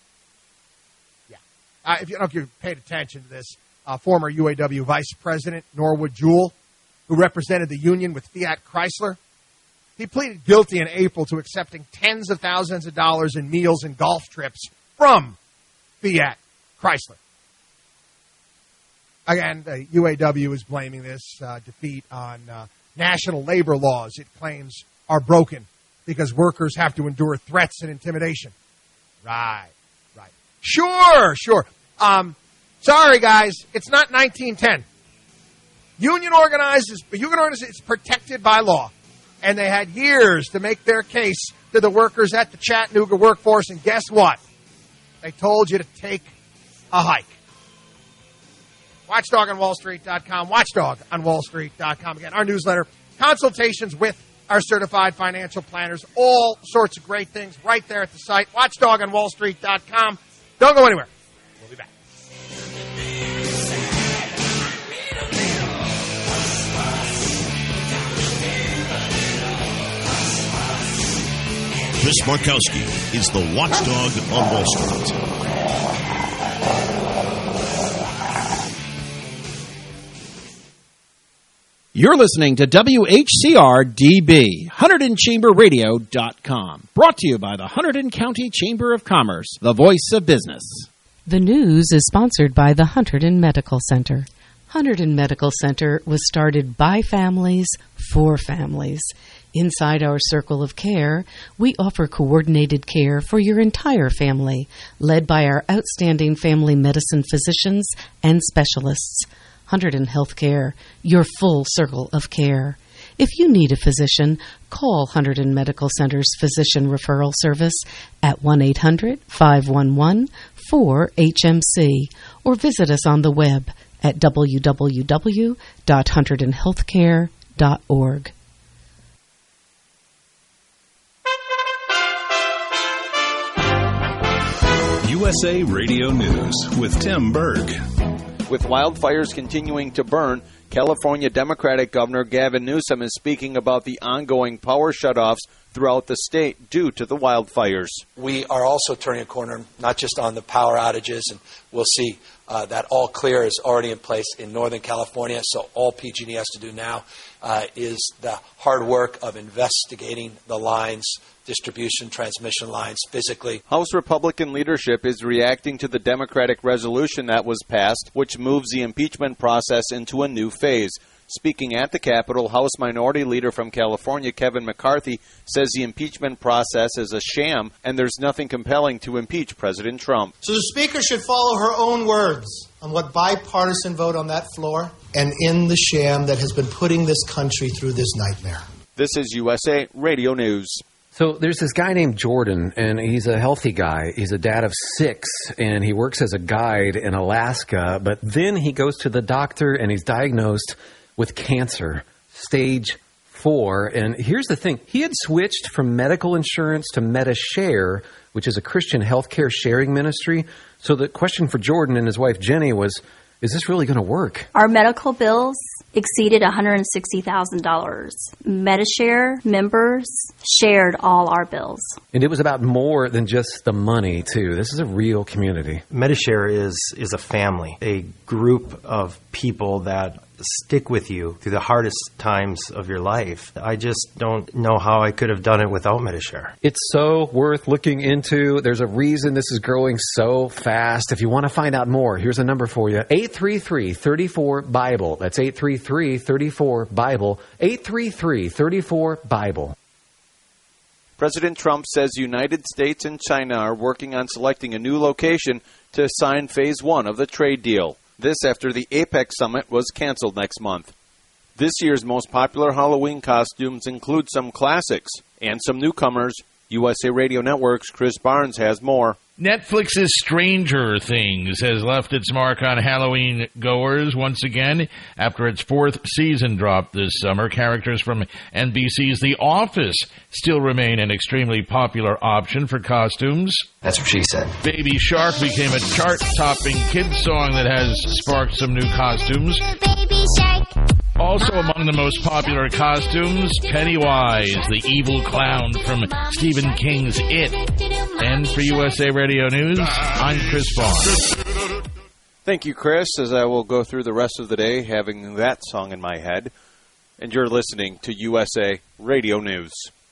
Yeah. If you paid attention to this, former UAW Vice President Norwood Jewell, who represented the union with Fiat Chrysler, he pleaded guilty in April to accepting tens of thousands of dollars in meals and golf trips from Fiat Chrysler. Again, the UAW is blaming this defeat on national labor laws it claims are broken because workers have to endure threats and intimidation. Right. Sure. Sorry, guys, it's not 1910. Union organized is protected by law. And they had years to make their case to the workers at the Chattanooga workforce. And guess what? They told you to take a hike. WatchdogOnWallStreet.com. WatchdogOnWallStreet.com. Again, our newsletter. Consultations with our certified financial planners. All sorts of great things right there at the site. WatchdogOnWallStreet.com. Don't go anywhere. We'll be back. Chris Markowski is the watchdog on Wall Street. You're listening to WHCR-DB, HunterdonChamberRadio.com. Brought to you by the Hunterdon County Chamber of Commerce, the voice of business. The news is sponsored by the Hunterdon Medical Center. Hunterdon Medical Center was started by families for families. Inside our circle of care, we offer coordinated care for your entire family, led by our outstanding family medicine physicians and specialists. Hunterdon Healthcare, your full circle of care. If you need a physician, call Hunterdon Medical Center's Physician Referral Service at 1-800-511-4HMC or visit us on the web at www.hunterdonhealthcare.org. USA Radio News with Tim Berg. With wildfires continuing to burn, California Democratic Governor Gavin Newsom is speaking about the ongoing power shutoffs throughout the state due to the wildfires. We are also turning a corner, not just on the power outages, and we'll see that all clear is already in place in Northern California. So all PG&E has to do now is the hard work of investigating the lines, distribution, transmission lines physically. House Republican leadership is reacting to the Democratic resolution that was passed, which moves the impeachment process into a new phase. Speaking at the Capitol, House Minority Leader from California, Kevin McCarthy, says the impeachment process is a sham and there's nothing compelling to impeach President Trump. So the Speaker should follow her own words on what bipartisan vote on that floor and in the sham that has been putting this country through this nightmare. This is USA Radio News. So there's this guy named Jordan, and he's a healthy guy. He's a dad of 6, and he works as a guide in Alaska. But then he goes to the doctor, and he's diagnosed with cancer, stage 4. And here's the thing. He had switched from medical insurance to MediShare, which is a Christian healthcare sharing ministry. So the question for Jordan and his wife Jenny was, is this really going to work? Our medical bills exceeded $160,000. MediShare members shared all our bills. And it was about more than just the money, too. This is a real community. MediShare is a family, a group of people that stick with you through the hardest times of your life. I just don't know how I could have done it without MediShare. It's so worth looking into. There's a reason this is growing so fast. If you want to find out more, here's a number for you. 833-34-BIBLE. That's 833-34-BIBLE. 833-34-BIBLE. President Trump says the United States and China are working on selecting a new location to sign Phase 1 of the trade deal. This after the APEC summit was canceled next month. This year's most popular Halloween costumes include some classics and some newcomers. USA Radio Network's Chris Barnes has more. Netflix's Stranger Things has left its mark on Halloween goers once again after its 4th season dropped this summer. Characters from NBC's The Office still remain an extremely popular option for costumes. That's what she said. Baby Shark became a chart-topping kids song that has sparked some new costumes. Baby Shark. Also among the most popular costumes, Pennywise, the evil clown from Stephen King's It. And for USA Radio News, I'm Chris Barnes. Thank you, Chris, as I will go through the rest of the day having that song in my head. And you're listening to USA Radio News.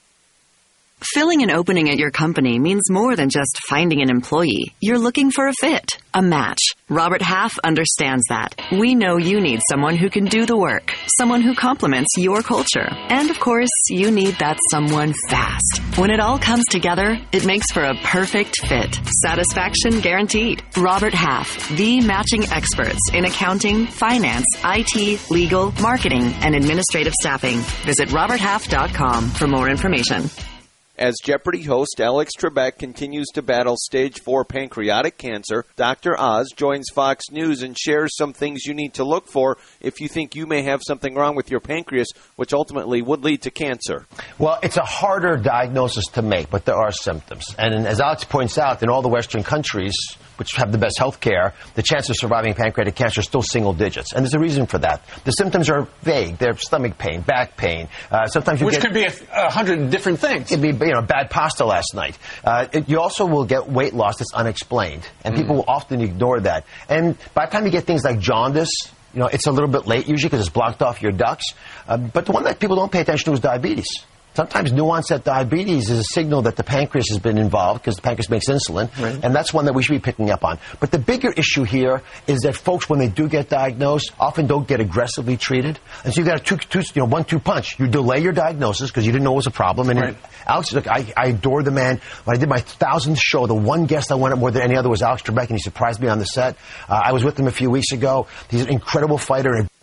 Filling an opening at your company means more than just finding an employee. You're looking for a fit, a match. Robert Half understands that. We know you need someone who can do the work, someone who complements your culture. And of course, you need that someone fast. When it all comes together, it makes for a perfect fit. Satisfaction guaranteed. Robert Half, the matching experts in accounting, finance, IT, legal, marketing, and administrative staffing. Visit roberthalf.com for more information. As Jeopardy host Alex Trebek continues to battle stage 4 pancreatic cancer, Dr. Oz joins Fox News and shares some things you need to look for if you think you may have something wrong with your pancreas, which ultimately would lead to cancer. Well, it's a harder diagnosis to make, but there are symptoms. And as Alex points out, in all the Western countries, which have the best health care, the chance of surviving pancreatic cancer is still single digits. And there's a reason for that. The symptoms are vague. They're stomach pain, back pain. Sometimes you could be 100 different things. It could be, bad pasta last night. You also will get weight loss that's unexplained. And people will often ignore that. And by the time you get things like jaundice, it's a little bit late usually because it's blocked off your ducts. But the one that people don't pay attention to is diabetes. Sometimes new onset diabetes is a signal that the pancreas has been involved because the pancreas makes insulin, and that's one that we should be picking up on. But the bigger issue here is that folks, when they do get diagnosed, often don't get aggressively treated. And so you got a 1-2 punch. You delay your diagnosis because you didn't know it was a problem. And Alex, look, I adore the man. When I did my 1000th show, the one guest I went up more than any other was Alex Trebek, and he surprised me on the set. I was with him a few weeks ago. He's an incredible fighter.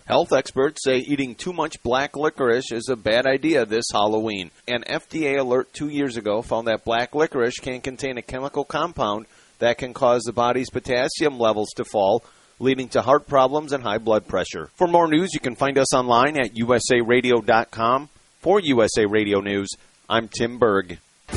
Health experts say eating too much black licorice is a bad idea this Halloween. An FDA alert 2 years ago found that black licorice can contain a chemical compound that can cause the body's potassium levels to fall, leading to heart problems and high blood pressure. For more news, you can find us online at usaradio.com. For USA Radio News, I'm Tim Berg.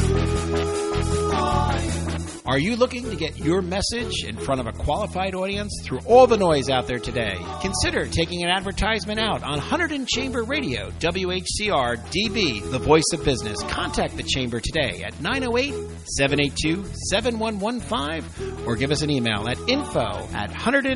Are you looking to get your message in front of a qualified audience through all the noise out there today? Consider taking an advertisement out on Hunterdon Chamber Radio, WHCR DB, the voice of business. Contact the Chamber today at 908-782-7115 or give us an email at info@hunterdon.com.